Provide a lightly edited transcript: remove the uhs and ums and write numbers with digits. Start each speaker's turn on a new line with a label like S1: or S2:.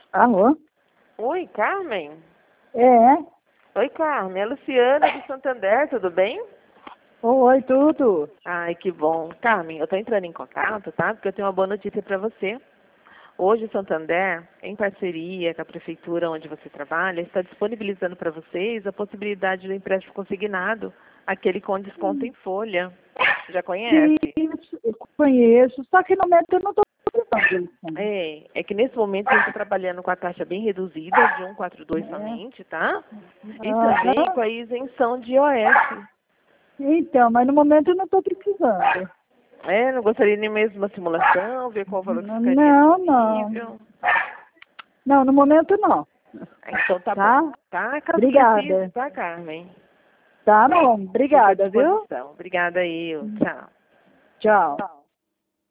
S1: Alô?
S2: Oi, Carmen?
S1: É?
S2: Oi, Carmen. É a Luciana do Santander, tudo bem?
S1: Oi, tudo?
S2: Ai, que bom. Carmen, eu tô entrando em contato, tá? Porque eu tenho uma boa notícia para você. Hoje o Santander, em parceria com a prefeitura onde você trabalha, está disponibilizando para vocês a possibilidade do empréstimo consignado, aquele com desconto em folha. Já conhece?
S1: Isso, eu conheço, só que no momento eu não estou precisando.
S2: É que nesse momento a gente está trabalhando com a taxa bem reduzida, de 1,42 somente, tá? E também com
S1: Aham.
S2: a isenção de IOF.
S1: Então, mas no momento eu não estou precisando.
S2: Não gostaria nem mesmo de uma simulação, ver qual valor que ficaria
S1: Não, não.
S2: disponível.
S1: Não, no momento não.
S2: Então tá bom,
S1: Tá?
S2: tá? Caso precise,
S1: Obrigada.
S2: tá, Carmen?
S1: Tá bom,
S2: Fico à
S1: obrigada, viu?
S2: disposição. Obrigada aí, tchau.
S1: Tchau.